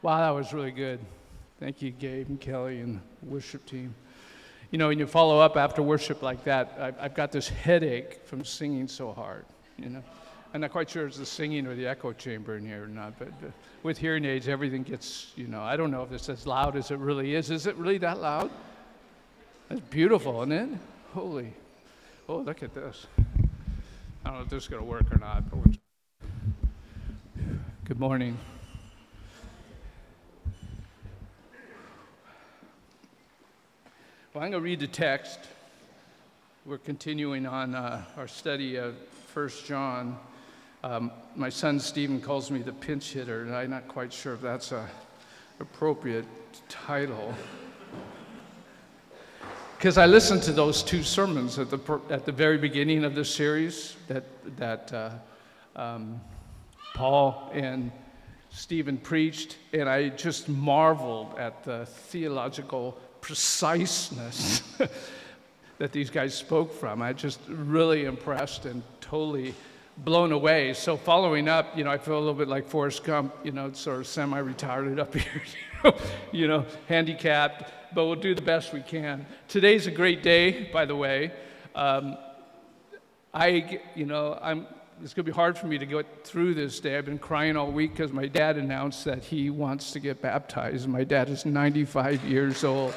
Wow, that was really good. Thank you, Gabe and Kelly and the worship team. You know, when you follow up after worship like that, I've got this headache from singing so hard, you know. I'm not quite sure it's the singing or the echo chamber in here or not, but with hearing aids, everything gets, you know, I don't know if it's as loud as it really is. Is it really that loud? That's beautiful, isn't it? Holy. Oh, look at this. I don't know if this is going to work or not. But good morning. Well, I'm going to read the text. We're continuing on our study of 1 John. My son Stephen calls me the pinch hitter, and I'm not quite sure if that's an appropriate title. Because I listened to those two sermons at the very beginning of the series that Paul and Stephen preached, and I just marveled at the theological preciseness that these guys spoke from. I just really impressed and totally blown away. So following up, you know, I feel a little bit like Forrest Gump, you know, sort of semi-retired up here, you know, handicapped, but we'll do the best we can. Today's a great day, by the way. It's going to be hard for me to get through this day. I've been crying all week because my dad announced that he wants to get baptized. My dad is 95 years old.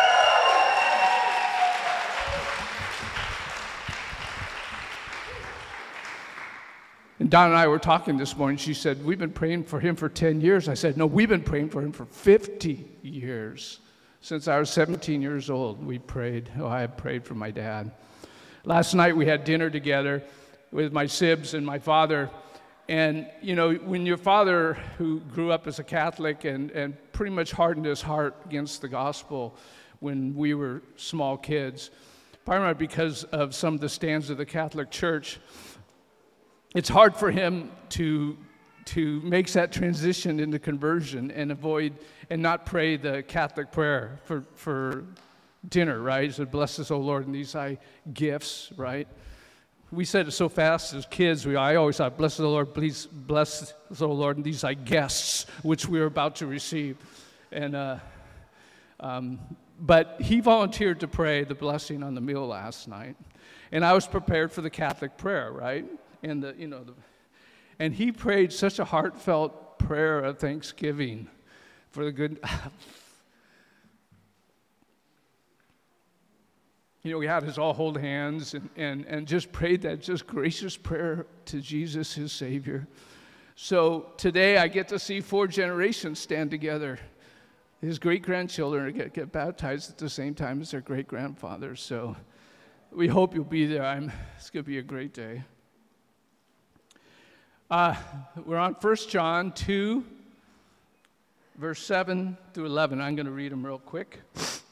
And Don and I were talking this morning. She said, we've been praying for him for 10 years. I said, no, we've been praying for him for 50 years. Since I was 17 years old, we prayed. Oh, I have prayed for my dad. Last night we had dinner together with my sibs and my father. And, you know, when your father, who grew up as a Catholic and pretty much hardened his heart against the gospel when we were small kids, primarily because of some of the stands of the Catholic Church, it's hard for him to make that transition into conversion and avoid and not pray the Catholic prayer for dinner, right? So bless us, O Lord, and these thy gifts, right? We said it so fast as kids. I always thought, bless the Lord, please bless us, O Lord, and these thy guests, which we are about to receive. And but he volunteered to pray the blessing on the meal last night, and I was prepared for the Catholic prayer, right? And and he prayed such a heartfelt prayer of thanksgiving for the good. You know, we had us all hold hands and just prayed that just gracious prayer to Jesus, his Savior. So today I get to see 4 generations stand together. His great-grandchildren get baptized at the same time as their great-grandfathers. So we hope you'll be there. It's going to be a great day. We're on 1 John 2, verse 7 through 11. I'm going to read them real quick.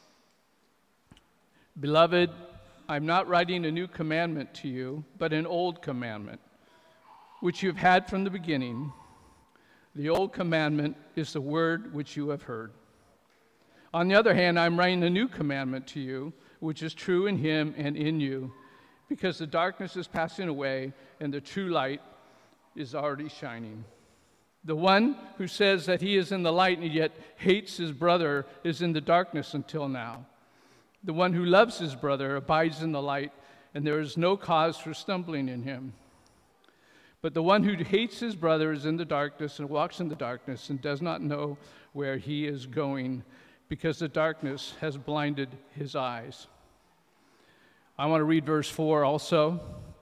Beloved, I'm not writing a new commandment to you, but an old commandment, which you've had from the beginning. The old commandment is the word which you have heard. On the other hand, I'm writing a new commandment to you, which is true in him and in you, because the darkness is passing away and the true light is already shining. The one who says that he is in the light and yet hates his brother is in the darkness until now. The one who loves his brother abides in the light, and there is no cause for stumbling in him. But the one who hates his brother is in the darkness and walks in the darkness and does not know where he is going, because the darkness has blinded his eyes. I want to read verse 4 also.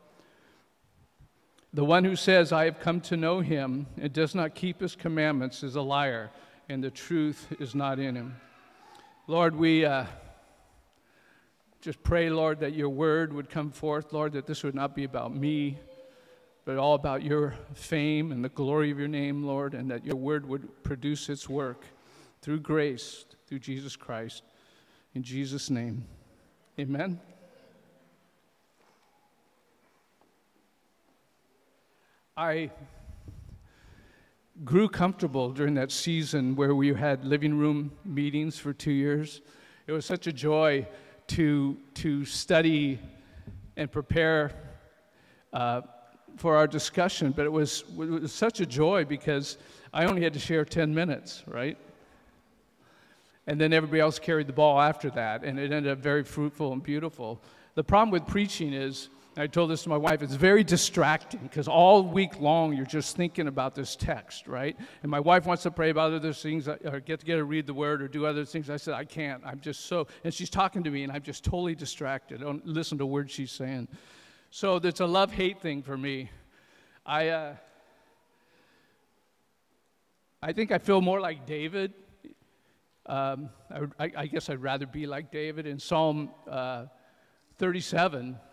The one who says, I have come to know him, and does not keep his commandments is a liar, and the truth is not in him. Lord, we just pray, Lord, that your word would come forth, Lord, that this would not be about me, but all about your fame and the glory of your name, Lord, and that your word would produce its work through grace, through Jesus Christ. In Jesus' name, amen. I grew comfortable during that season where we had living room meetings for 2 years. It was such a joy to study and prepare for our discussion, but it was such a joy because I only had to share 10 minutes, right? And then everybody else carried the ball after that, and it ended up very fruitful and beautiful. The problem with preaching is, I told this to my wife, it's very distracting because all week long you're just thinking about this text, right? And my wife wants to pray about other things or get together, read the word, or do other things. I said, I can't. I'm just so, and she's talking to me, and I'm just totally distracted. I don't listen to a word she's saying. So it's a love-hate thing for me. I think I feel more like David. I guess I'd rather be like David. In Psalm 37,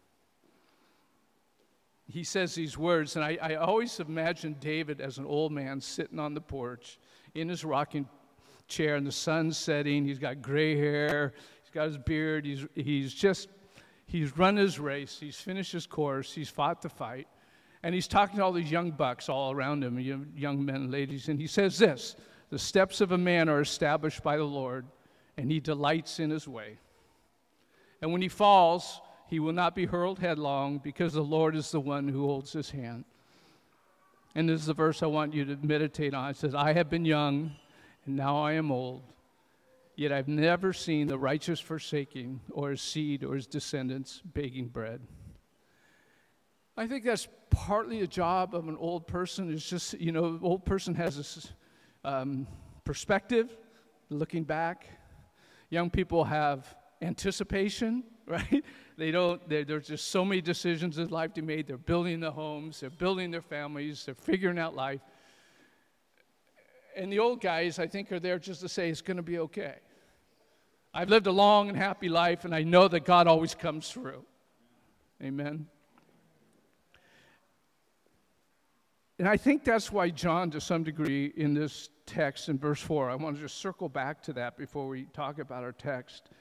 he says these words, and I always imagined David as an old man sitting on the porch in his rocking chair, and the sun's setting. He's got gray hair. He's got his beard. He's run his race. He's finished his course. He's fought the fight. And he's talking to all these young bucks all around him, young men and ladies, and he says this, the steps of a man are established by the Lord, and he delights in his way. And when he falls, he will not be hurled headlong, because the Lord is the one who holds his hand. And this is the verse I want you to meditate on. It says, I have been young, and now I am old, yet I've never seen the righteous forsaking, or his seed or his descendants begging bread. I think that's partly a job of an old person. It's just, old person has this perspective, looking back. Young people have anticipation, right? There's just so many decisions in life to be made. They're building the homes, they're building their families, they're figuring out life. And the old guys, I think, are there just to say it's going to be okay. I've lived a long and happy life, and I know that God always comes through. Amen. And I think that's why John, to some degree, in this text in verse 4, I want to just circle back to that before we talk about our text.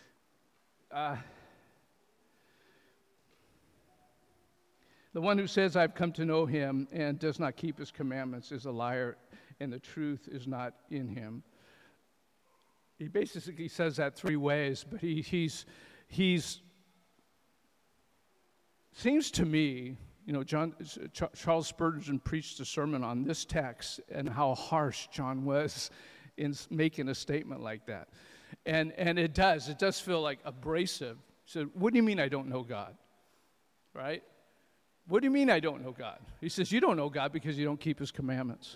The one who says, I've come to know him and does not keep his commandments is a liar, and the truth is not in him. He basically says that three ways, but he's seems to me, Charles Spurgeon preached a sermon on this text and how harsh John was in making a statement like that. And it does feel like abrasive. So what do you mean I don't know God? Right? What do you mean I don't know God? He says, you don't know God because you don't keep his commandments.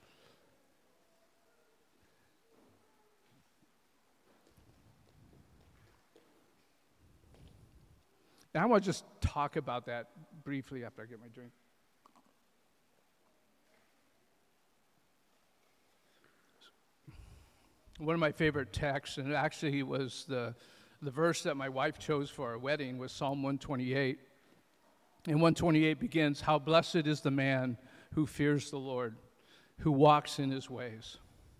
And I want to just talk about that briefly after I get my drink. One of my favorite texts, and it actually was the verse that my wife chose for our wedding, was Psalm 128. And 128 begins, how blessed is the man who fears the Lord, who walks in his ways.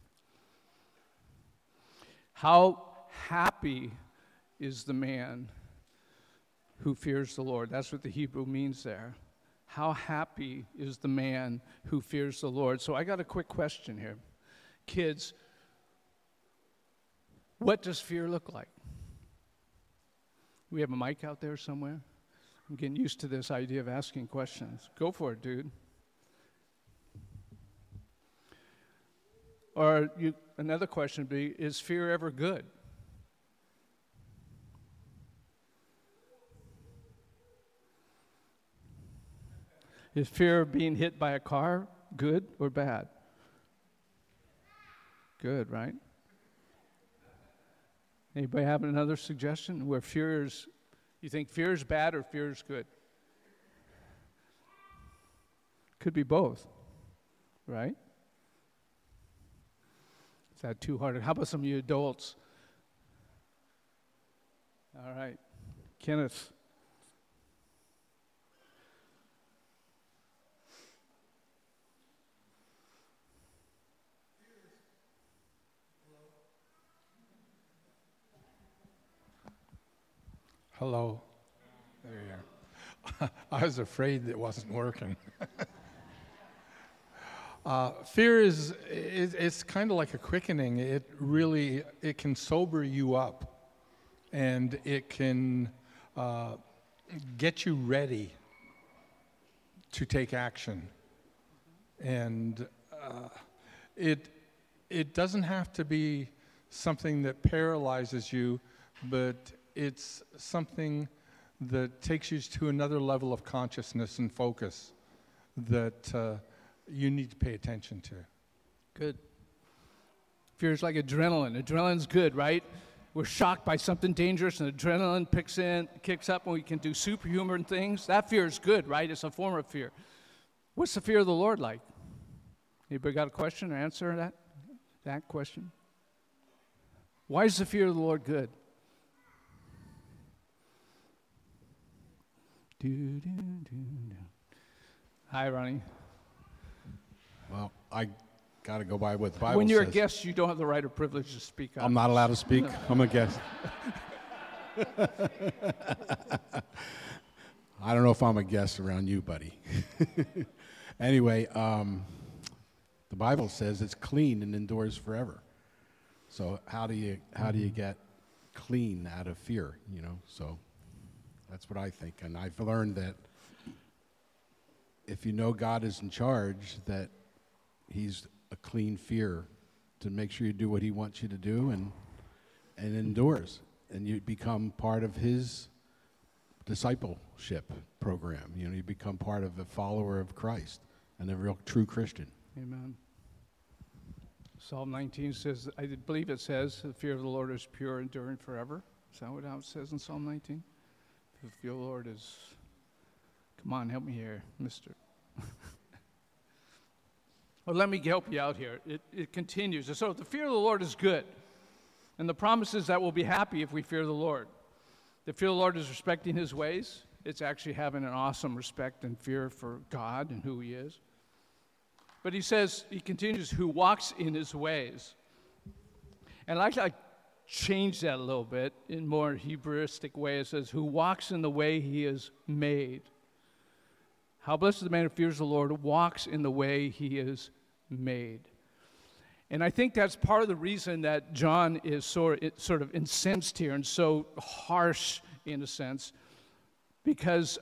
How happy is the man who fears the Lord. That's what the Hebrew means there. How happy is the man who fears the Lord. So I got a quick question here. Kids, what does fear look like? We have a mic out there somewhere? I'm getting used to this idea of asking questions. Go for it, dude. Or another question would be, is fear ever good? Is fear of being hit by a car good or bad? Good, right? Anybody have another suggestion where you think fear is bad or fear is good? Could be both, right? Is that too hard? How about some of you adults? All right. Kenneth. Hello. There you are. I was afraid it wasn't working. Fear it's kind of like a quickening. It can sober you up, and it can get you ready to take action. And it doesn't have to be something that paralyzes you, but it's something that takes you to another level of consciousness and focus that you need to pay attention to. Good. Fear is like adrenaline. Adrenaline's good, right? We're shocked by something dangerous, and adrenaline kicks up, and we can do superhuman things. That fear is good, right? It's a form of fear. What's the fear of the Lord like? Anybody got a question or answer to that question? Why is the fear of the Lord good? Hi, Ronnie. Well, I got to go by what the Bible says. When you're a guest, you don't have the right or privilege to speak up. I'm not allowed to speak. I'm a guest. I don't know if I'm a guest around you, buddy. Anyway, the Bible says it's clean and endures forever. So how do you get clean out of fear? You know, so that's what I think, and I've learned that if you know God is in charge, that He's a clean fear to make sure you do what He wants you to do, and endures, and you become part of His discipleship program. You know, you become part of a follower of Christ and a real true Christian. Amen. Psalm 19 says, I believe it says, the fear of the Lord is pure, enduring forever. Is that what it says in Psalm 19? The fear of the Lord is, come on, help me here, mister. Well, let me help you out here. It continues. So the fear of the Lord is good. And the promise is that we'll be happy if we fear the Lord. The fear of the Lord is respecting His ways. It's actually having an awesome respect and fear for God and who He is. But he continues, who walks in His ways. And I'd like to change that a little bit in more Hebrewistic way. It says, who walks in the way He is made. How blessed is the man who fears the Lord, walks in the way He is made. And I think that's part of the reason that John is sort of incensed here and so harsh in a sense, because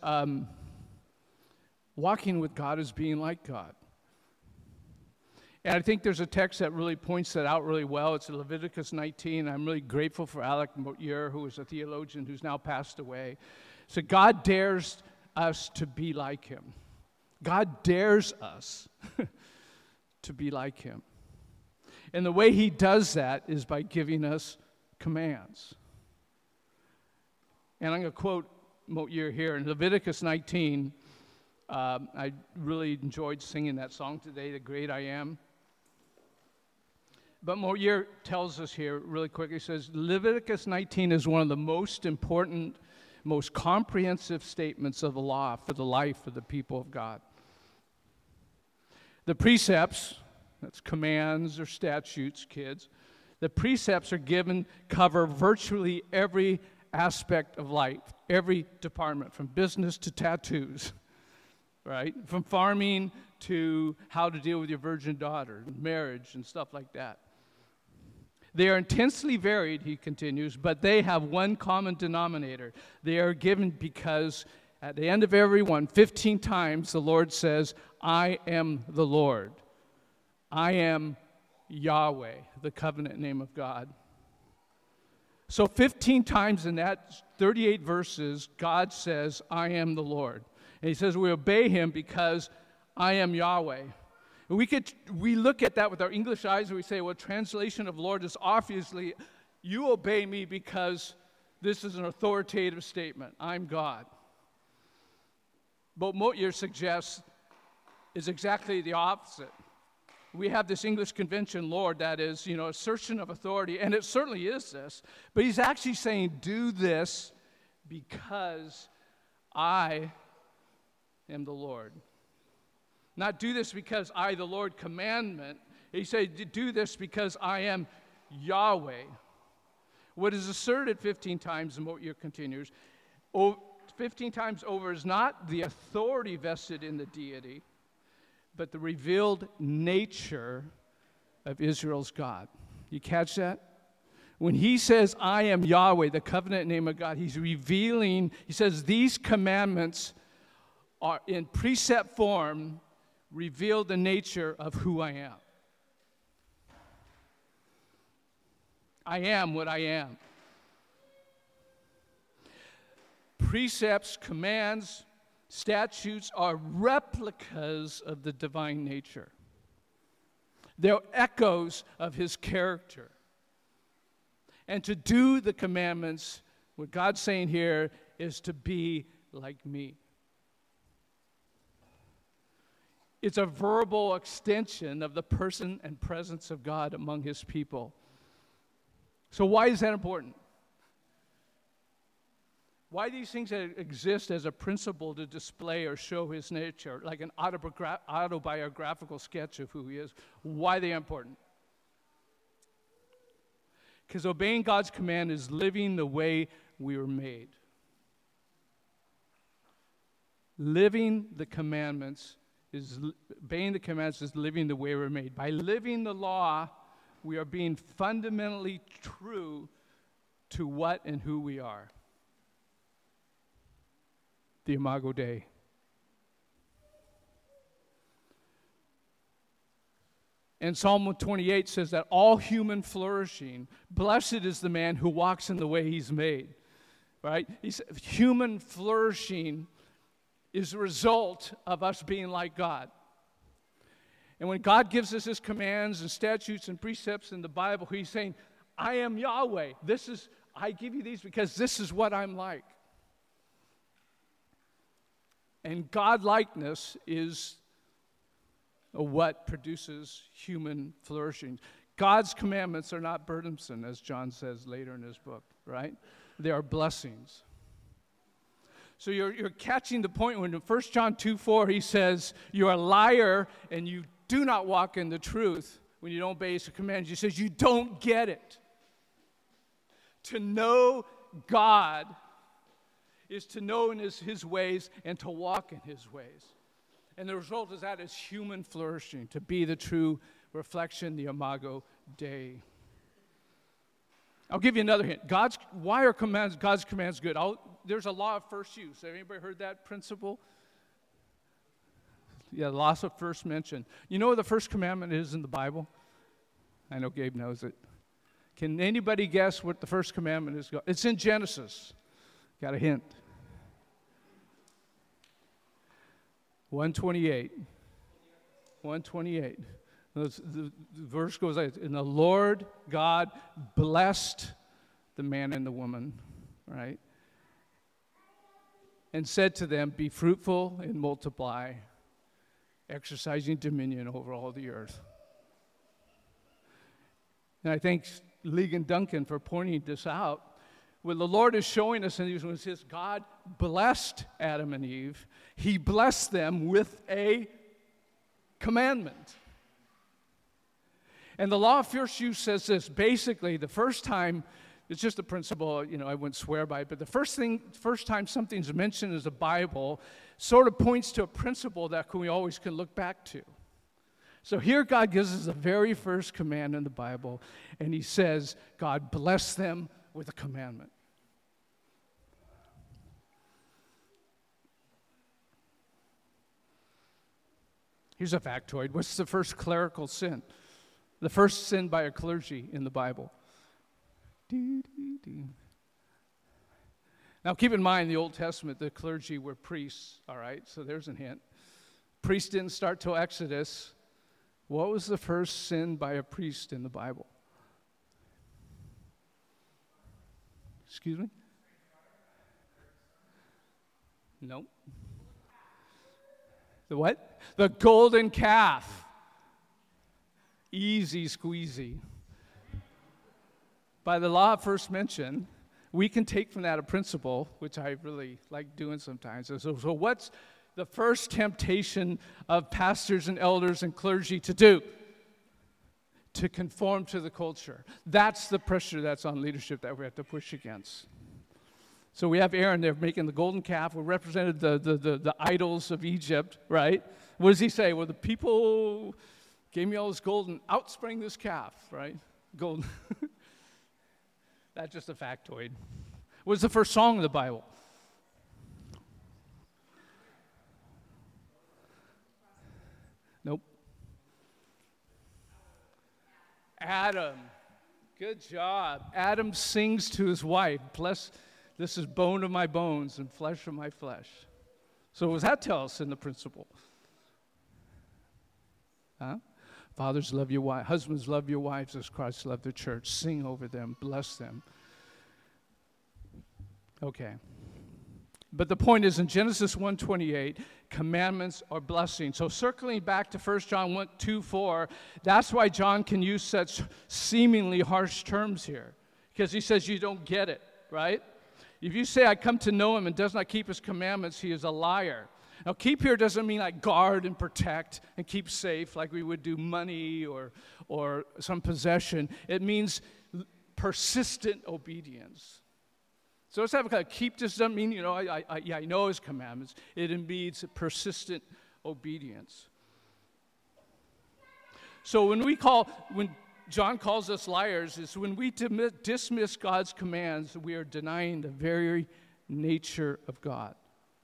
walking with God is being like God. And I think there's a text that really points that out really well. It's Leviticus 19. I'm really grateful for Alec Motyer, who is a theologian who's now passed away. So God dares us to be like Him. God dares us to be like Him. And the way He does that is by giving us commands. And I'm going to quote Motyer here in Leviticus 19. I really enjoyed singing that song today, The Great I Am. But Motyer tells us here really quickly, he says, Leviticus 19 is one of the most important, most comprehensive statements of the law for the life of the people of God. The precepts, that's commands or statutes, kids, the precepts are given, cover virtually every aspect of life, every department, from business to tattoos, right? From farming to how to deal with your virgin daughter, marriage and stuff like that. They are intensely varied, he continues, but they have one common denominator. They are given because at the end of every one, 15 times, the Lord says, I am the Lord. I am Yahweh, the covenant name of God. So 15 times in that 38 verses, God says, I am the Lord. And He says we obey Him because I am Yahweh. We look at that with our English eyes and we say, well, translation of Lord is obviously, you obey me because this is an authoritative statement. I'm God. But Motyer suggests is exactly the opposite. We have this English convention, Lord, that is, assertion of authority, and it certainly is this. But he's actually saying, do this because I am the Lord. Not do this because I, the Lord, commandment. He said, do this because I am Yahweh. What is asserted 15 times, and Motyer continues, 15 times over is not the authority vested in the deity, but the revealed nature of Israel's God. You catch that? When He says, I am Yahweh, the covenant name of God, He's revealing, He says, these commandments are in precept form reveal the nature of who I am. I am what I am. Precepts, commands, statutes are replicas of the divine nature. They're echoes of his character. And to do the commandments, what God's saying here is to be like me. It's a verbal extension of the person and presence of God among his people. So why is that important? Why these things that exist as a principle to display or show his nature, like an autobiographical sketch of who he is, why are they important? Because obeying God's command is living the way we were made. Living the commandments is, obeying the commandments is living the way we're made. By living the law, we are being fundamentally true to what and who we are. The Imago Dei. And Psalm 128 says that all human flourishing, blessed is the man who walks in the way he's made. Right? He said, human flourishing is a result of us being like God. And when God gives us his commands and statutes and precepts in the Bible, he's saying, I am Yahweh. I give you these because this is what I'm like. And God-likeness is what produces human flourishing. God's commandments are not burdensome, as John says later in his book, right? They are blessings. So you're catching the point when in 1 John 2:4 he says, you're a liar and you do not walk in the truth when you don't obey his commands. He says, you don't get it. To know God is to know in his ways and to walk in his ways. And the result of that is human flourishing, to be the true reflection, the Imago Dei. I'll give you another hint. Why are God's commands good? There's a law of first use. Have anybody heard that principle? Yeah, the law of first mention. You know what the first commandment is in the Bible? I know Gabe knows it. Can anybody guess what the first commandment is? It's in Genesis. Got a hint. 128. 128. The verse goes like this, and the Lord God blessed the man and the woman, right? And said to them, be fruitful and multiply, exercising dominion over all the earth. And I thank Ligon Duncan for pointing this out. What the Lord is showing us in these ones is God blessed Adam and Eve. He blessed them with a commandment. And the law of first use says this. Basically, the first time, it's just a principle, I wouldn't swear by it, but the first time something's mentioned in the Bible sort of points to a principle that we always can look back to. So here God gives us the very first command in the Bible, and he says, God bless them with a commandment. Here's a factoid. What's the first clerical sin? The first sin by a clergy in the Bible. Now keep in mind, the Old Testament, the clergy were priests, all right? So there's a hint. Priests didn't start till Exodus. What was the first sin by a priest in the Bible? Excuse me? No. The what? The golden calf. Easy squeezy. By the law of first mention, we can take from that a principle, which I really like doing sometimes. So what's the first temptation of pastors and elders and clergy to do? To conform to the culture. That's the pressure that's on leadership that we have to push against. So we have Aaron there making the golden calf. We represented the idols of Egypt, right? What does he say? Well, the people gave me all this gold and out sprang this calf, right? Gold. That's just a factoid. What was the first song of the Bible? Adam. Good job. Adam sings to his wife, bless, this is bone of my bones and flesh of my flesh. So what does that tell us in the principle? Huh? Fathers, love your wife. Husbands, love your wives as Christ loved the church. Sing over them. Bless them. Okay. But the point is, in Genesis 1:28, commandments are blessings. So circling back to 1 John 2:4, that's why John can use such seemingly harsh terms here. Because he says you don't get it, right? If you say, I come to know him and does not keep his commandments, he is a liar. Now, keep here doesn't mean like guard and protect and keep safe like we would do money or some possession. It means persistent obedience. So let's have a kind of keep this doesn't mean, I know his commandments. It means persistent obedience. So when John calls us liars, is when we dismiss God's commands, we are denying the very nature of God.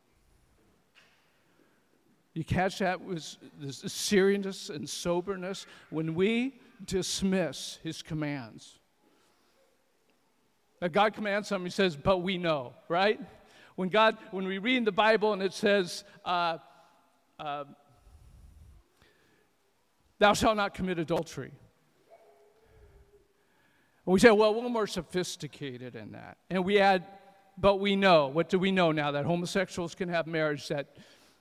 You catch that with the seriousness and soberness when we dismiss his commands. Now God commands something, he says, but we know, right? When we read in the Bible and it says, thou shalt not commit adultery. And we say, well, we're more sophisticated in that. And we add, but we know. What do we know now? That homosexuals can have marriage, that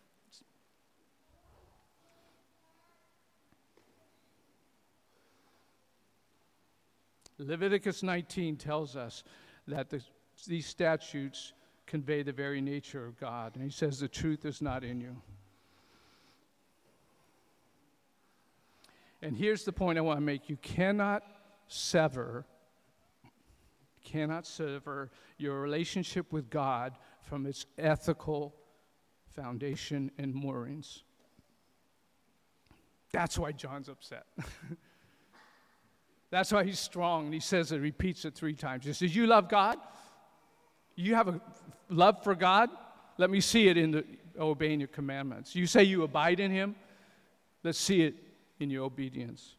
Leviticus 19 tells us that these statutes convey the very nature of God. And he says the truth is not in you. And here's the point I want to make. You cannot sever your relationship with God from its ethical foundation and moorings. That's why John's upset. That's why he's strong, and he says it, repeats it 3 times. He says, you love God? You have a love for God? Let me see it in obeying your commandments. You say you abide in him? Let's see it in your obedience.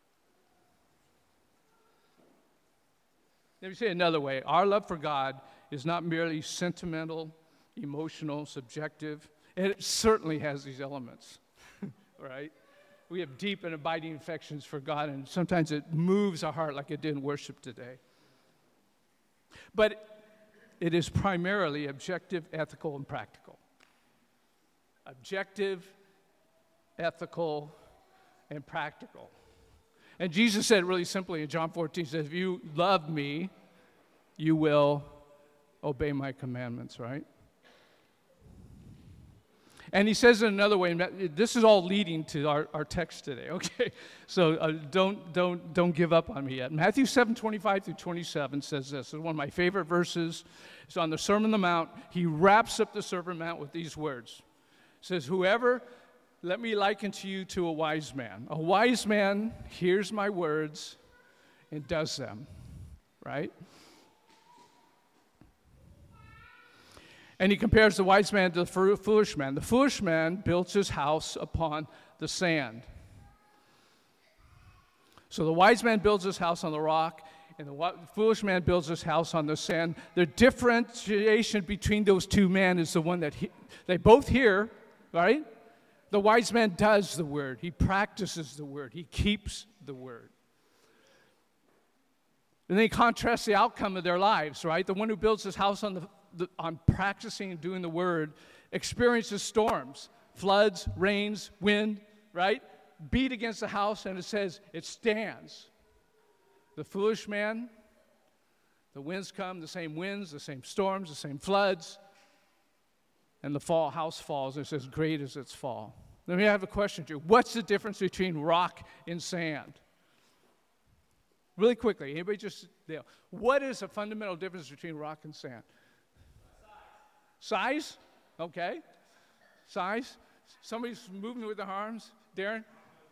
Let me say it another way. Our love for God is not merely sentimental, emotional, subjective. It certainly has these elements, right? We have deep and abiding affections for God, and sometimes it moves our heart like it did in worship today. But it is primarily objective, ethical, and practical. Objective, ethical, and practical. And Jesus said really simply in John 14, he says, if you love me, you will obey my commandments, right? And he says it another way, and this is all leading to our text today, okay? So don't give up on me yet. Matthew 7:25-27 says this. It's one of my favorite verses. It's on the Sermon on the Mount. He wraps up the Sermon on the Mount with these words. It says, let me liken to you to a wise man. A wise man hears my words and does them, right? And he compares the wise man to the foolish man. The foolish man builds his house upon the sand. So the wise man builds his house on the rock, and the foolish man builds his house on the sand. The differentiation between those two men is the one that they both hear, right? The wise man does the word. He practices the word. He keeps the word. And they contrast the outcome of their lives, right? The one who builds his house on practicing and doing the word experiences storms, floods, rains, wind, right? Beat against the house, and it says it stands. The foolish man, the winds come, the same winds, the same storms, the same floods, and the house falls, and it says, great is its fall. Let me have a question to you. What's the difference between rock and sand? Really quickly, anybody just there? What is a fundamental difference between rock and sand? Size? Okay. Size? Somebody's moving with their arms. Darren?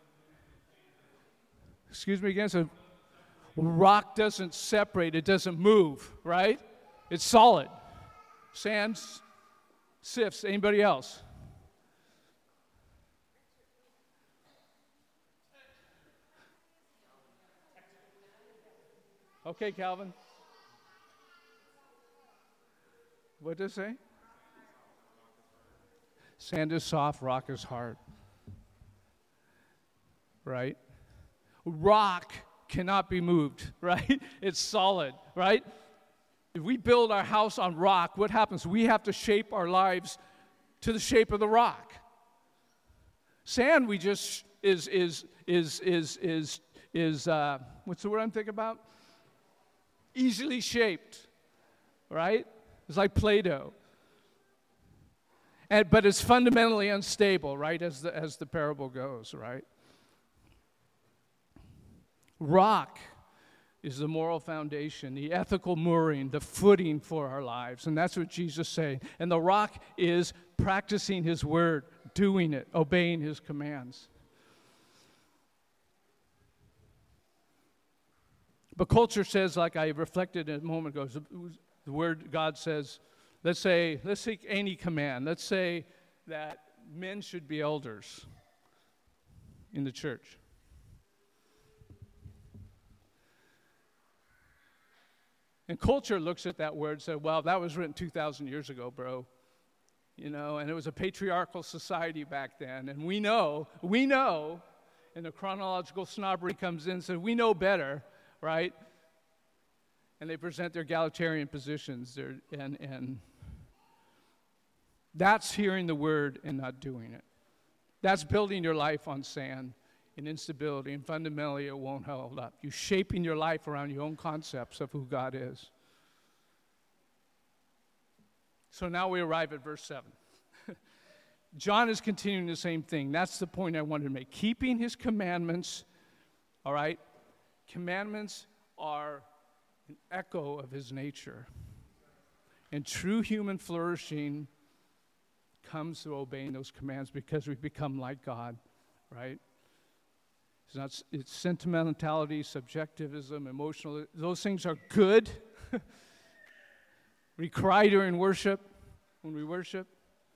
Excuse me again. So rock doesn't separate. It doesn't move, right? It's solid. Sand sifts. Anybody else? Okay, Calvin. What does it say? Sand is soft, rock is hard. Right? Rock cannot be moved, right? It's solid, right? If we build our house on rock, what happens? We have to shape our lives to the shape of the rock. Sand, we just is what's the word I'm thinking about? Easily shaped, right? It's like Play-Doh. But it's fundamentally unstable, right, as the parable goes, right? Rock is the moral foundation, the ethical mooring, the footing for our lives. And that's what Jesus is saying. And the rock is practicing his word, doing it, obeying his commands. But culture says, like I reflected a moment ago, the word God says, let's take any command. Let's say that men should be elders in the church. And culture looks at that word and says, well, that was written 2,000 years ago, bro. You know, and it was a patriarchal society back then. And we know, and the chronological snobbery comes in and says, we know better, right? And they present their egalitarian positions. And that's hearing the word and not doing it. That's building your life on sand and instability, and fundamentally it won't hold up. You're shaping your life around your own concepts of who God is. So now we arrive at verse 7. John is continuing the same thing. That's the point I wanted to make. Keeping his commandments, all right? Commandments are an echo of his nature. And true human flourishing comes through obeying those commands because we become like God, right? It's sentimentality, subjectivism, emotional. Those things are good. We cry during worship, when we worship.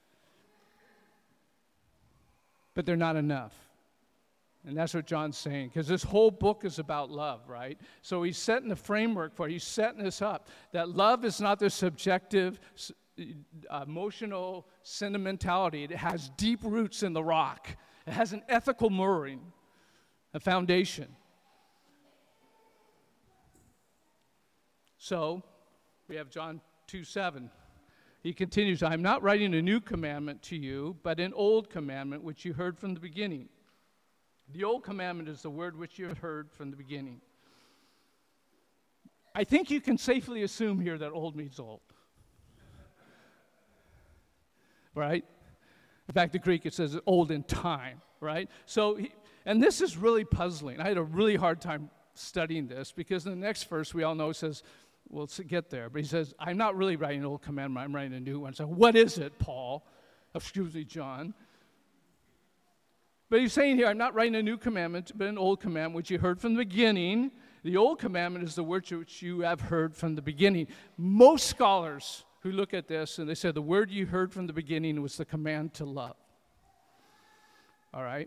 But they're not enough. And that's what John's saying, because this whole book is about love, right? So he's setting the framework for it. He's setting this up, that love is not this subjective, emotional sentimentality. It has deep roots in the rock. It has an ethical mooring, a foundation. So we have John 2:7. He continues, I am not writing a new commandment to you, but an old commandment which you heard from the beginning. The old commandment is the word which you have heard from the beginning. I think you can safely assume here that old means old. Right? In fact, the Greek, it says old in time, right? So, and this is really puzzling. I had a really hard time studying this because in the next verse, we all know, it says, we'll get there, but he says, I'm not really writing an old commandment, I'm writing a new one. So what is it, Paul? Excuse me, John. But he's saying here, I'm not writing a new commandment, but an old commandment, which you heard from the beginning. The old commandment is the word which you have heard from the beginning. Most scholars who look at this, and they say the word you heard from the beginning was the command to love. All right?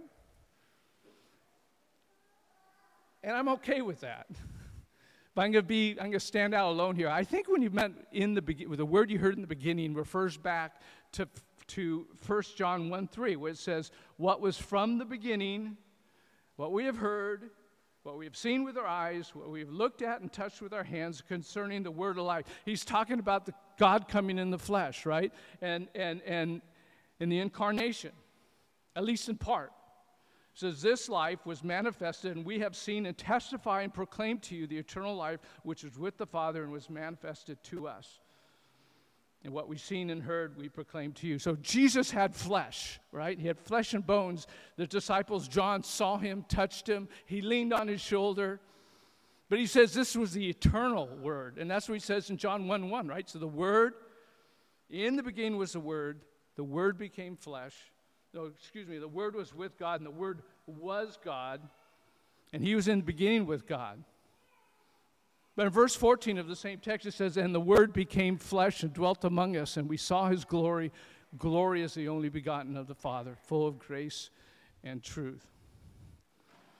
And I'm okay with that. But I'm going to stand out alone here. I think when you meant the word you heard in the beginning refers back to 1 John 1:3, where it says, what was from the beginning, what we have heard, what we have seen with our eyes, what we have looked at and touched with our hands concerning the word of life. He's talking about the God coming in the flesh, right? And in the incarnation, at least in part. It says, this life was manifested, and we have seen and testify and proclaim to you the eternal life which is with the Father and was manifested to us. And what we've seen and heard, we proclaim to you. So Jesus had flesh, right? He had flesh and bones. The disciples, John, saw him, touched him. He leaned on his shoulder. But he says this was the eternal word. And that's what he says in John 1:1, right? So the word, in the beginning was the word became flesh. The word was with God, and the word was God, and he was in the beginning with God. But in verse 14 of the same text, it says, and the word became flesh and dwelt among us, and we saw his glory, glory as the only begotten of the Father, full of grace and truth.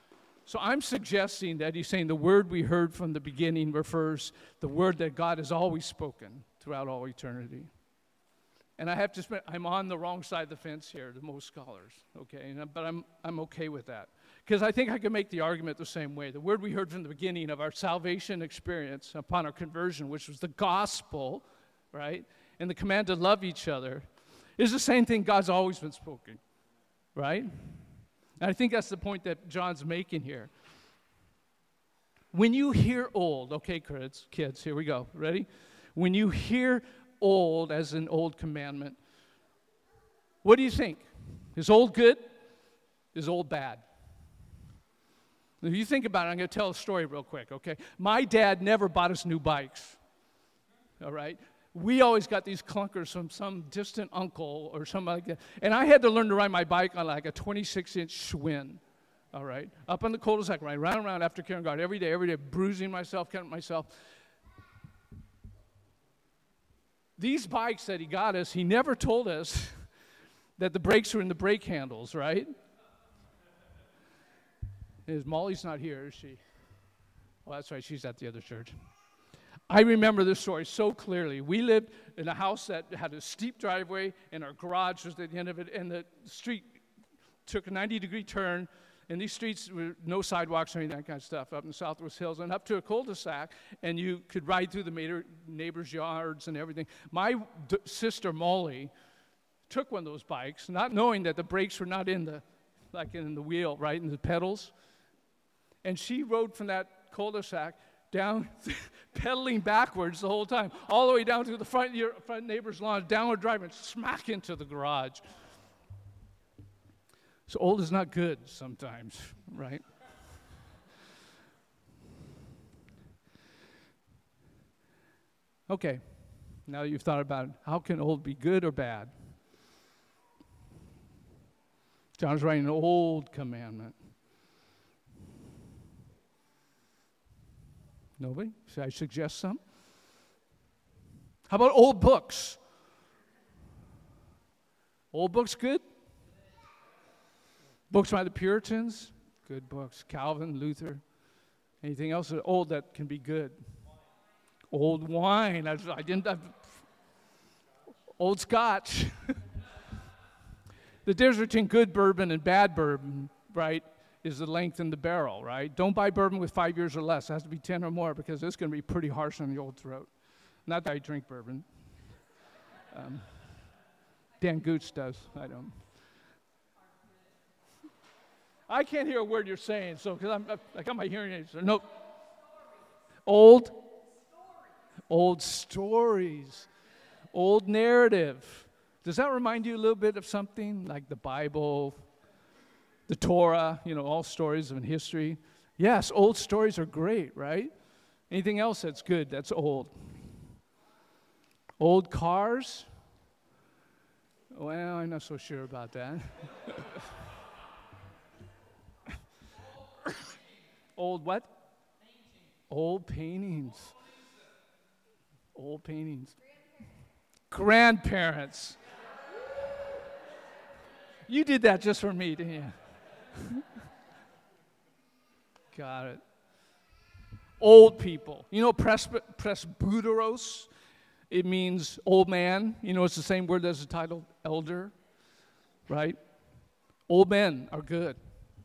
So I'm suggesting that he's saying the word we heard from the beginning refers the word that God has always spoken throughout all eternity. And I have to admit, I'm on the wrong side of the fence here to most scholars, okay? But I'm okay with that. Because I think I can make the argument the same way. The word we heard from the beginning of our salvation experience upon our conversion, which was the gospel, right? And the command to love each other, is the same thing God's always been speaking, right? And I think that's the point that John's making here. When you hear old, okay, kids, here we go. Ready? When you hear old as an old commandment, what do you think? Is old good? Is old bad? If you think about it, I'm going to tell a story real quick, okay? My dad never bought us new bikes, all right? We always got these clunkers from some distant uncle or something like that. And I had to learn to ride my bike on like a 26-inch Schwinn, all right? Up on the cul-de-sac, right, round and round after kindergarten, every day, bruising myself, cutting myself. These bikes that he got us, he never told us that the brakes were in the brake handles, right? Molly's not here, is she? Well, that's right, she's at the other church. I remember this story so clearly. We lived in a house that had a steep driveway, and our garage was at the end of it, and the street took a 90-degree turn, and these streets were no sidewalks or any of that kind of stuff up in the Southwest Hills, and up to a cul-de-sac, and you could ride through the neighbors' yards and everything. My sister, Molly, took one of those bikes, not knowing that the brakes were not in the wheel, right, in the pedals. And she rode from that cul-de-sac down, pedaling backwards the whole time, all the way down to the front neighbor's lawn, downward driving, smack into the garage. So old is not good sometimes, right? Okay, now that you've thought about it, how can old be good or bad? John's writing an old commandment. Nobody? Should I suggest some? How about old books? Old books good? Books by the Puritans? Good books. Calvin, Luther. Anything else old that can be good? Old wine. Old Scotch. The difference between good bourbon and bad bourbon, right, is the length in the barrel, right? Don't buy bourbon with 5 years or less. It has to be 10 or more because it's going to be pretty harsh on the old throat. Not that I drink bourbon. Dan Gooch does. I don't. I can't hear a word you're saying, so because I got my hearing aids. No. Old stories. Old narrative. Does that remind you a little bit of something like the Bible, the Torah, all stories of history? Yes, old stories are great, right? Anything else that's good, that's old. Old cars? Well, I'm not so sure about that. Old what? Old paintings. Old paintings. Grandparents. You did that just for me, didn't you? Got it. Old people. Presbyteros, it means old man. It's the same word as the title elder, right? Old men are good.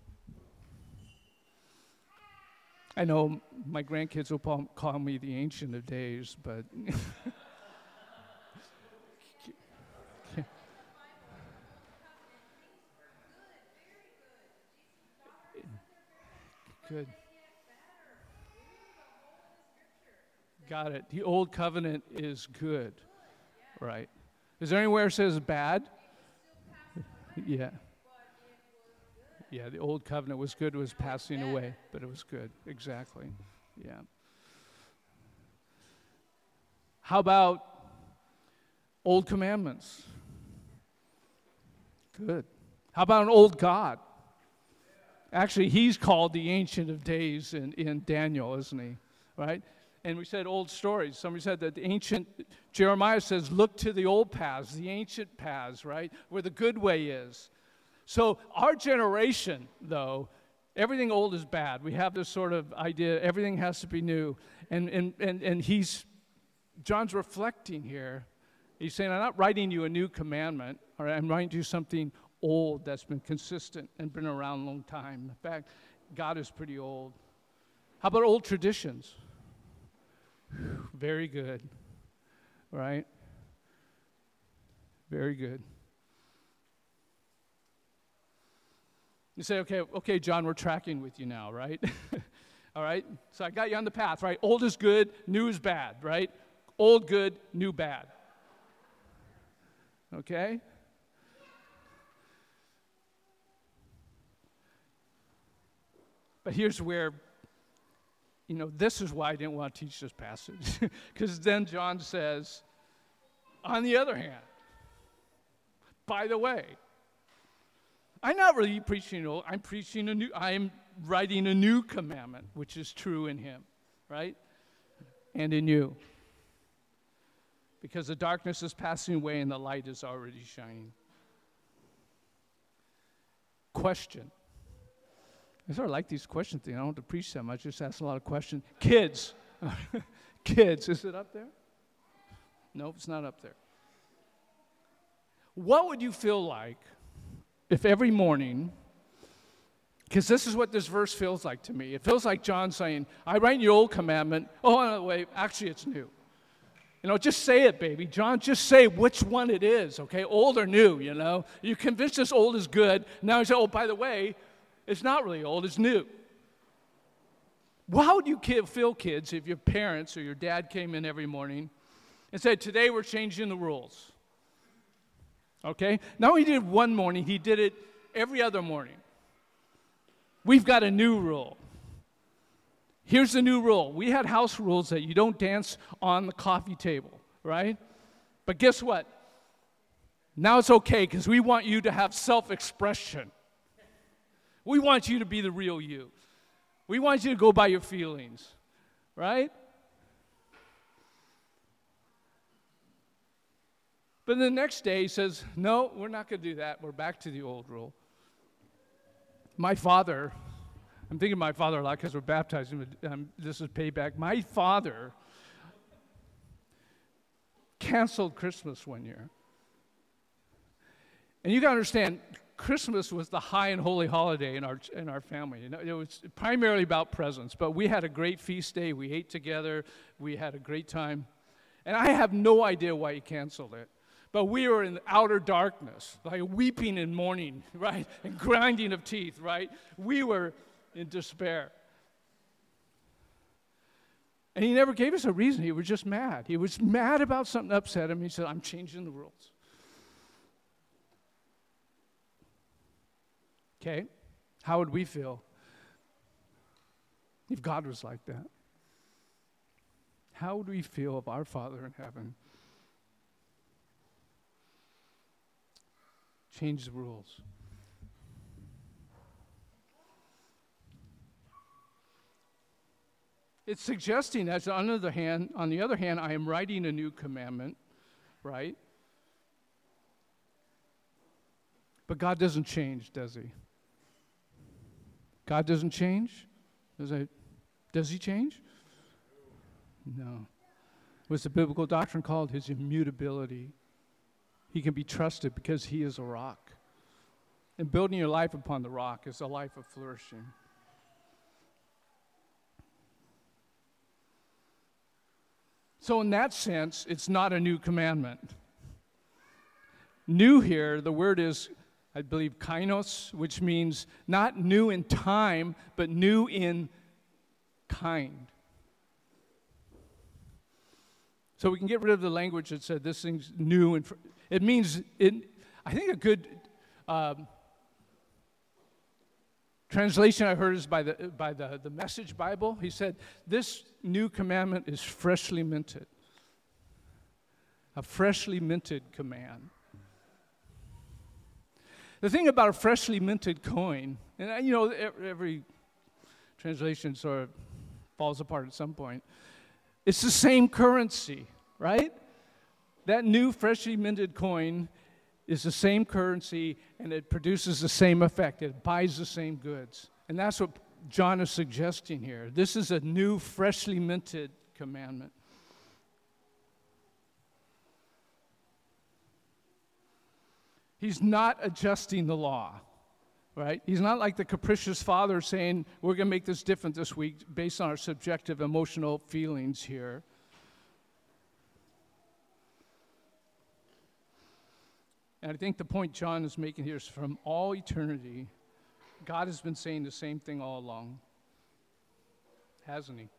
I know my grandkids will call me the Ancient of Days, but... Good. Got it. The old covenant is good, right? Is there anywhere it says bad? Yeah. Yeah, the old covenant was good. It was passing away, but it was good. Exactly. Yeah. How about old commandments? Good. How about an old God? Actually, he's called the Ancient of Days in Daniel, isn't he? Right? And we said old stories. Somebody said that the ancient, Jeremiah says, look to the old paths, the ancient paths, right? Where the good way is. So our generation, though, Everything old is bad. We have this sort of idea, everything has to be new. And John's reflecting here. He's saying, I'm not writing you a new commandment, all right? I'm writing you something old that's been consistent and been around a long time. In fact, God is pretty old. How about old traditions? Very good, right? Very good. You say, okay, John, we're tracking with you now, right? All right? So I got you on the path, right? Old is good, new is bad, right? Old good, new bad. Okay? But here's where, this is why I didn't want to teach this passage. Because then John says, on the other hand, by the way, I'm not really preaching old, I'm writing a new commandment, which is true in him, right? And in you. Because the darkness is passing away and the light is already shining. Question. I sort of like these question things. I don't have to preach that much. I just ask a lot of questions. Kids. Kids. Is it up there? Nope, it's not up there. What would you feel like if every morning, because this is what this verse feels like to me. It feels like John saying, I write your old commandment. Oh, no, wait, actually it's new. Just say it, baby. John, just say which one it is, okay? Old or new, You're convinced this old is good. Now you say, oh, by the way, it's not really old, it's new. Well, how would you feel, kids, if your parents or your dad came in every morning and said, today we're changing the rules? Okay? Not only did it one morning, he did it every other morning. We've got a new rule. Here's the new rule. We had house rules that you don't dance on the coffee table, right? But guess what? Now it's okay because we want you to have self-expression. We want you to be the real you. We want you to go by your feelings, right? But the next day he says, no, we're not going to do that. We're back to the old rule. My father, I'm thinking of my father a lot because we're baptizing, but this is payback. My father canceled Christmas one year. And you got to understand, Christmas was the high and holy holiday in our family. It was primarily about presents, but we had a great feast day. We ate together. We had a great time. And I have no idea why he canceled it. But we were in outer darkness, like weeping and mourning, right? And grinding of teeth, right? We were in despair. And he never gave us a reason. He was just mad. He was mad about something upset him. He said, I'm changing the rules. Okay? How would we feel if God was like that? How would we feel if our Father in heaven changed the rules? It's suggesting that on the other hand, I am writing a new commandment, right? But God doesn't change, does he? God doesn't change? Does he change? No. What's the biblical doctrine called? His immutability. He can be trusted because he is a rock. And building your life upon the rock is a life of flourishing. So in that sense, it's not a new commandment. New here, the word is, I believe, kainos, which means not new in time, but new in kind. So we can get rid of the language that said this thing's new. And it means, I think a good translation I heard is by the Message Bible. He said, this new commandment is freshly minted. A freshly minted command. The thing about a freshly minted coin, and every translation sort of falls apart at some point, it's the same currency, right? That new freshly minted coin is the same currency, and it produces the same effect. It buys the same goods. And that's what John is suggesting here. This is a new, freshly minted commandment. He's not adjusting the law, right? He's not like the capricious father saying, we're going to make this different this week based on our subjective emotional feelings here. And I think the point John is making here is from all eternity, God has been saying the same thing all along, hasn't he?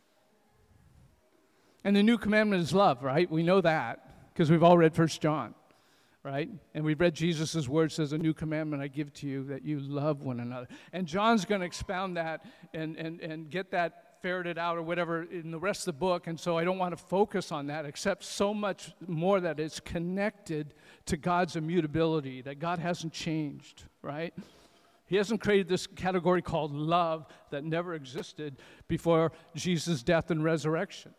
And the new commandment is love, right? We know that because we've all read 1 John, right? And we've read Jesus' words, says, a new commandment I give to you, that you love one another. And John's going to expound that and get that ferreted out or whatever in the rest of the book. And so I don't want to focus on that, except so much more that it's connected to God's immutability, that God hasn't changed, right? He hasn't created this category called love that never existed before Jesus' death and resurrection.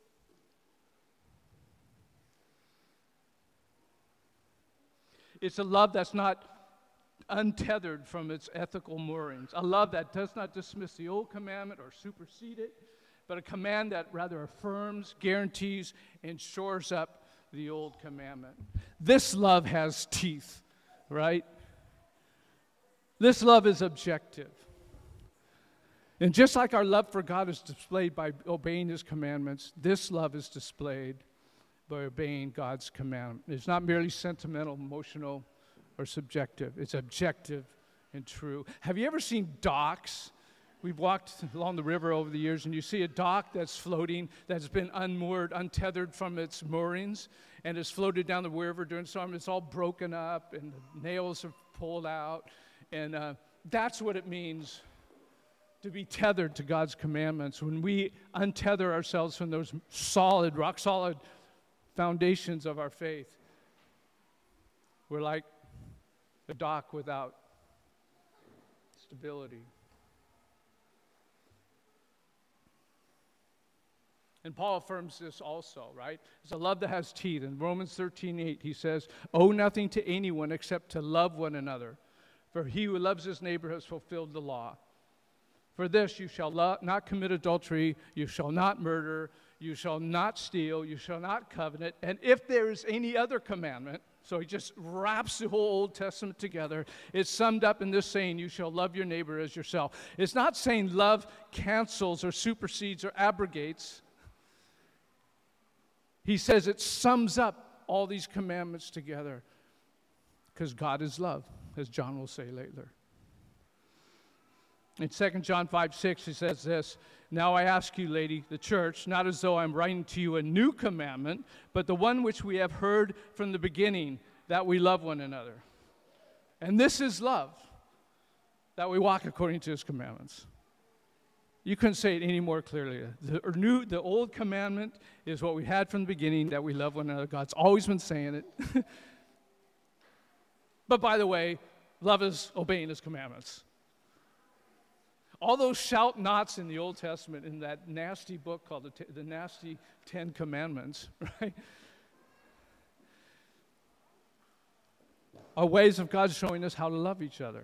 It's a love that's not untethered from its ethical moorings. A love that does not dismiss the old commandment or supersede it, but a command that rather affirms, guarantees, and shores up the old commandment. This love has teeth, right? This love is objective. And just like our love for God is displayed by obeying His commandments, this love is displayed by obeying God's commandment. It's not merely sentimental, emotional, or subjective. It's objective and true. Have you ever seen docks? We've walked along the river over the years, and you see a dock that's floating, that's been unmoored, untethered from its moorings, and it's floated down the river during storm. It's all broken up, and the nails are pulled out. And that's what it means to be tethered to God's commandments. When we untether ourselves from those solid, rock-solid foundations of our faith, we're like a dock without stability. And Paul affirms this also, right? It's a love that has teeth. In Romans 13:8, he says, owe nothing to anyone except to love one another. For he who loves his neighbor has fulfilled the law. For this, you shall not commit adultery, you shall not murder, you shall not steal, you shall not covet. And if there is any other commandment, so he just wraps the whole Old Testament together, it's summed up in this saying, you shall love your neighbor as yourself. It's not saying love cancels or supersedes or abrogates. He says it sums up all these commandments together because God is love, as John will say later. In 2 John 5:6, he says this, now I ask you, lady, the church, not as though I'm writing to you a new commandment, but the one which we have heard from the beginning, that we love one another. And this is love, that we walk according to his commandments. You couldn't say it any more clearly. The old commandment is what we had from the beginning, that we love one another. God's always been saying it. But by the way, love is obeying his commandments. All those shout-nots in the Old Testament, in that nasty book called the nasty 10 Commandments, right, are ways of God showing us how to love each other.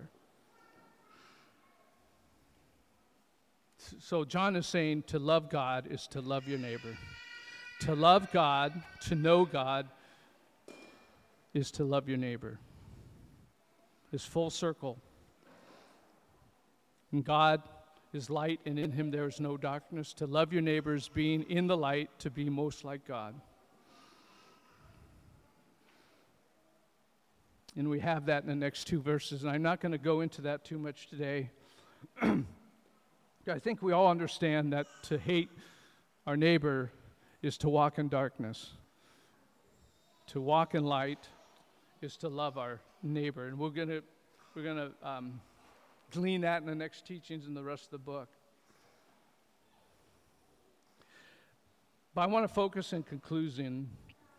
So John is saying to love God is to love your neighbor. To love God, to know God, is to love your neighbor. It's full circle. And God is light, and in him there is no darkness. To love your neighbors, being in the light, to be most like God. And we have that in the next two verses, and I'm not going to go into that too much today. I think we all understand that to hate our neighbor is to walk in darkness. To walk in light is to love our neighbor, and we're going to glean that in the next teachings in the rest of the book. But I want to focus in conclusion.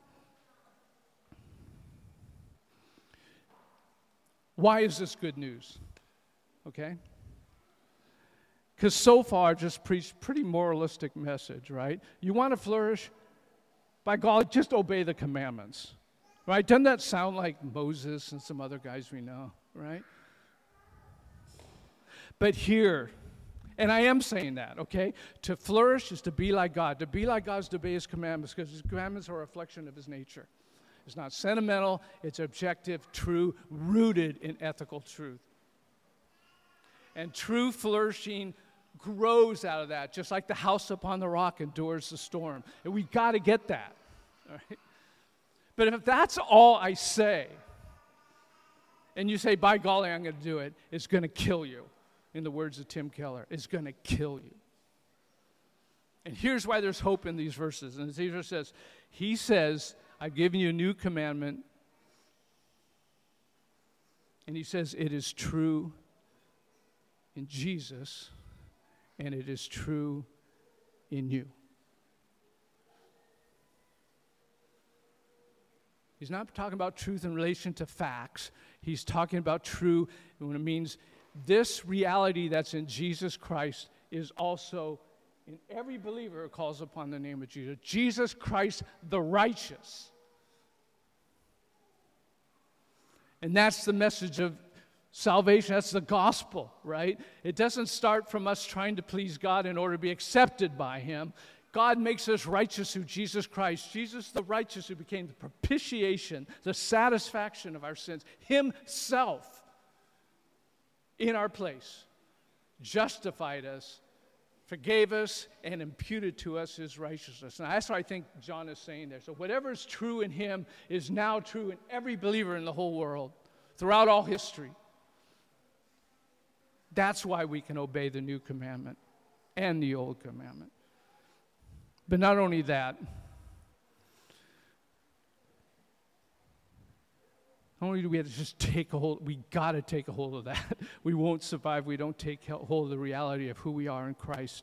Why is this good news? Okay? Because so far, just preached pretty moralistic message, right? You want to flourish? By God, just obey the commandments, right? Doesn't that sound like Moses and some other guys we know, right? But here, and I am saying that, okay? To flourish is to be like God. To be like God is to obey his commandments, because his commandments are a reflection of his nature. It's not sentimental, it's objective, true, rooted in ethical truth. And true flourishing grows out of that, just like the house upon the rock endures the storm. And we got to get that. All right? But if that's all I say, and you say, by golly, I'm going to do it, it's going to kill you. In the words of Tim Keller, it's going to kill you. And here's why there's hope in these verses. And Jesus says, he says, I've given you a new commandment. And he says, it is true in Jesus, and it is true in you. He's not talking about truth in relation to facts. He's talking about true when it means this reality that's in Jesus Christ is also in every believer who calls upon the name of Jesus. Jesus Christ, the righteous. And that's the message of salvation. That's the gospel, right? It doesn't start from us trying to please God in order to be accepted by him. God makes us righteous through Jesus Christ. Jesus, the righteous, who became the propitiation, the satisfaction of our sins, himself in our place, justified us, forgave us, and imputed to us his righteousness. And that's what I think John is saying there. So whatever is true in him is now true in every believer in the whole world, throughout all history. That's why we can obey the new commandment and the old commandment. But not only that, not only do we have to just take a hold, we got to take a hold of that. We won't survive. We don't take hold of the reality of who we are in Christ.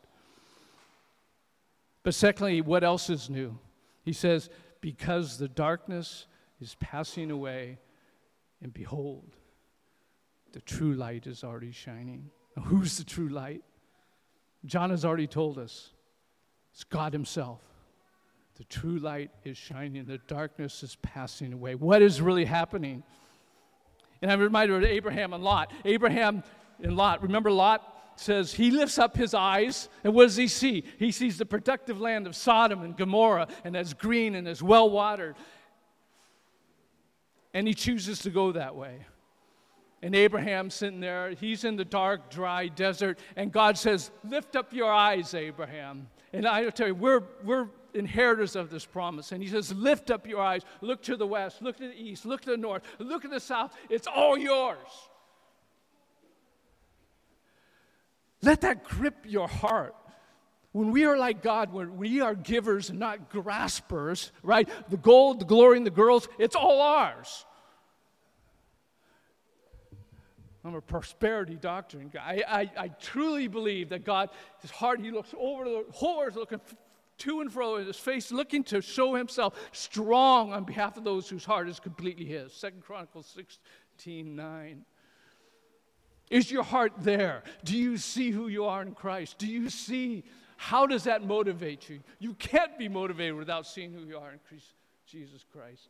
But secondly, what else is new? He says, because the darkness is passing away, and behold, the true light is already shining. Now, who's the true light? John has already told us. It's God himself. The true light is shining. The darkness is passing away. What is really happening? And I'm reminded of Abraham and Lot. Abraham and Lot, remember Lot says he lifts up his eyes, and what does he see? He sees the productive land of Sodom and Gomorrah, and that's green and it's well-watered. And he chooses to go that way. And Abraham's sitting there. He's in the dark, dry desert. And God says, lift up your eyes, Abraham. And I tell you, we're inheritors of this promise. And he says, lift up your eyes. Look to the west. Look to the east. Look to the north. Look at the south. It's all yours. Let that grip your heart. When we are like God, when we are givers and not graspers, right? The gold, the glory, and the girls, it's all ours. I'm a prosperity doctrine guy. I truly believe that God, his heart, he looks over the whole earth, looking to and fro in his face, looking to show himself strong on behalf of those whose heart is completely his. 2 Chronicles 16:9. Is your heart there? Do you see who you are in Christ? Do you see, how does that motivate you? You can't be motivated without seeing who you are in Jesus Christ.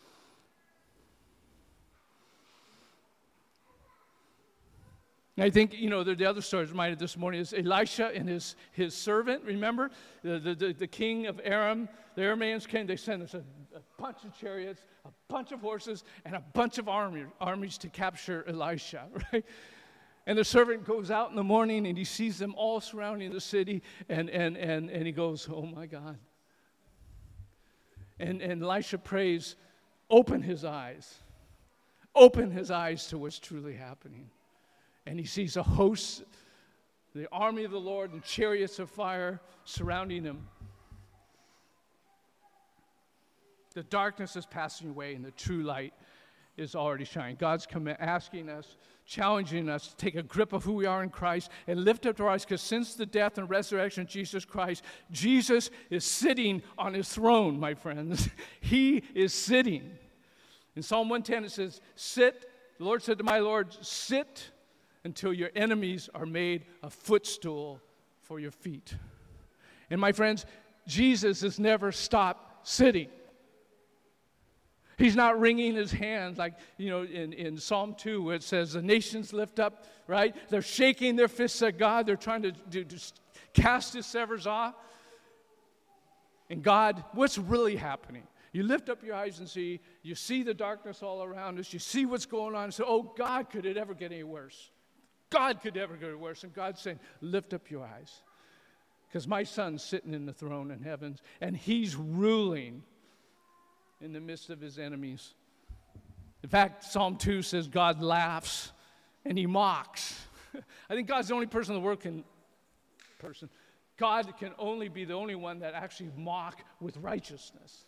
And I think, the other story I was reminded this morning is Elisha and his servant, remember? The king of Aram, the Arameans came, they sent us a bunch of chariots, a bunch of horses, and a bunch of armies to capture Elisha, right? And the servant goes out in the morning and he sees them all surrounding the city, and he goes, oh my God. And Elisha prays, open his eyes to what's truly happening. And he sees a host, the army of the Lord, and chariots of fire surrounding him. The darkness is passing away, and the true light is already shining. God's asking us, challenging us to take a grip of who we are in Christ and lift up our eyes, because since the death and resurrection of Jesus Christ, Jesus is sitting on his throne, my friends. He is sitting. In Psalm 110, it says, sit, the Lord said to my Lord, sit until your enemies are made a footstool for your feet. And my friends, Jesus has never stopped sitting. He's not wringing his hands like, in Psalm 2 where it says the nations lift up, right? They're shaking their fists at God. They're trying to cast his severs off. And God, what's really happening? You lift up your eyes and see, you see the darkness all around us. You see what's going on and say, oh, God, could it ever get any worse? God could ever get worse. And God's saying, lift up your eyes. Because my son's sitting in the throne in heavens, and he's ruling in the midst of his enemies. In fact, Psalm 2 says God laughs and he mocks. I think God's the only person in the world God can only be the only one that actually mock with righteousness.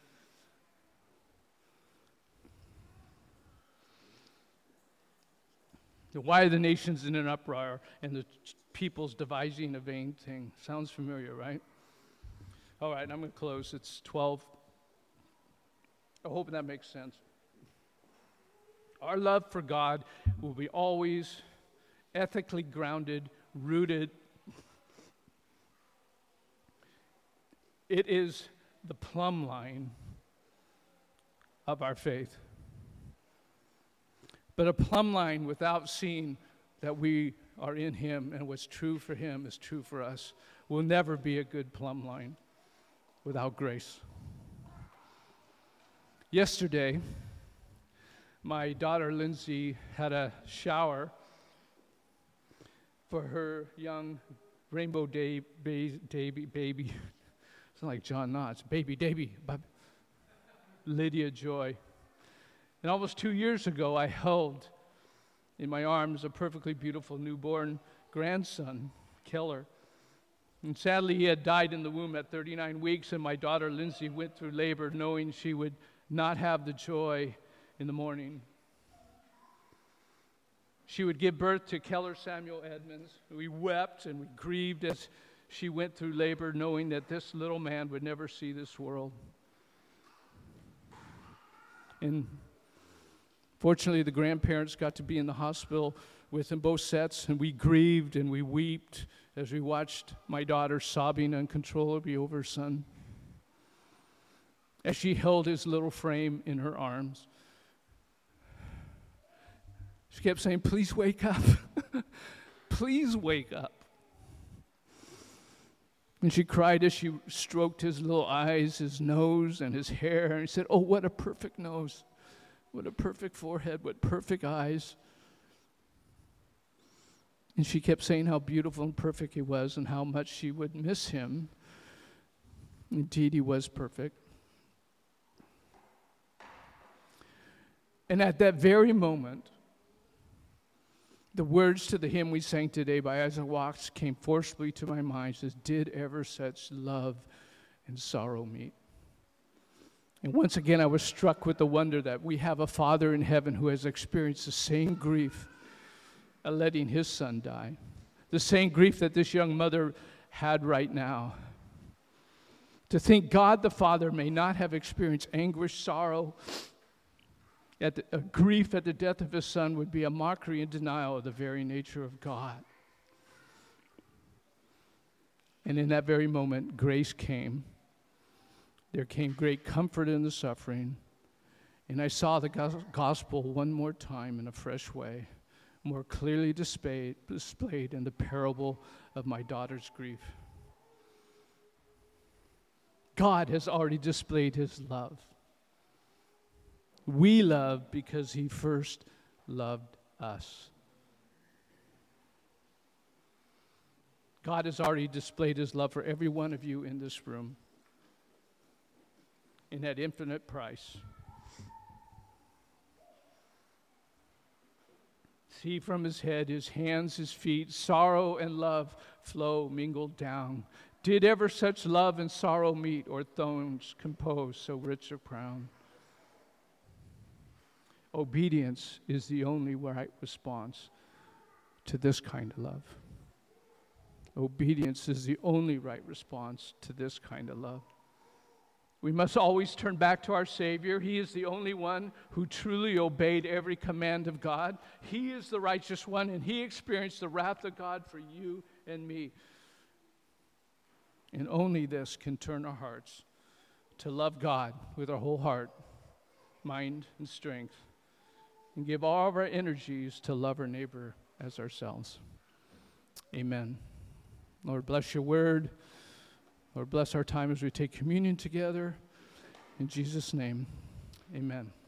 Why are the nations in an uproar and the peoples devising a vain thing? Sounds familiar, right? All right, I'm going to close. It's 12. I hope that makes sense. Our love for God will be always ethically grounded, rooted. It is the plumb line of our faith. But a plumb line without seeing that we are in him and what's true for him is true for us will never be a good plumb line without grace. Yesterday, my daughter Lindsay had a shower for her young Rainbow Day baby. It's not like John Knotts. Baby. Lydia Joy. And almost 2 years ago, I held in my arms a perfectly beautiful newborn grandson, Keller. And sadly, he had died in the womb at 39 weeks, and my daughter Lindsay went through labor knowing she would not have the joy in the morning. She would give birth to Keller Samuel Edmonds. We wept and we grieved as she went through labor knowing that this little man would never see this world. And fortunately, the grandparents got to be in the hospital with them both sets, and we grieved and we wept as we watched my daughter sobbing uncontrollably over her son as she held his little frame in her arms. She kept saying, please wake up. Please wake up. And she cried as she stroked his little eyes, his nose, and his hair. And he said, oh, what a perfect nose. What a perfect forehead. What perfect eyes. And she kept saying how beautiful and perfect he was and how much she would miss him. Indeed, he was perfect. And at that very moment, the words to the hymn we sang today by Isaac Watts came forcibly to my mind. It says, did ever such love and sorrow meet? And once again, I was struck with the wonder that we have a Father in heaven who has experienced the same grief at letting his son die. The same grief that this young mother had right now. To think God the Father may not have experienced anguish, sorrow, grief at the death of his son would be a mockery and denial of the very nature of God. And in that very moment, grace came. There came great comfort in the suffering. And I saw the gospel one more time in a fresh way, more clearly displayed in the parable of my daughter's grief. God has already displayed his love. We love because he first loved us. God has already displayed his love for every one of you in this room in that infinite price. See from his head, his hands, his feet, sorrow and love flow mingled down. Did ever such love and sorrow meet, or thorns compose so rich a crown? Obedience is the only right response to this kind of love. Obedience is the only right response to this kind of love. We must always turn back to our Savior. He is the only one who truly obeyed every command of God. He is the righteous one, and he experienced the wrath of God for you and me. And only this can turn our hearts to love God with our whole heart mind, and strength, and give all of our energies to love our neighbor as ourselves. Amen. Lord, bless your word. Lord, bless our time as we take communion together. In Jesus' name, amen.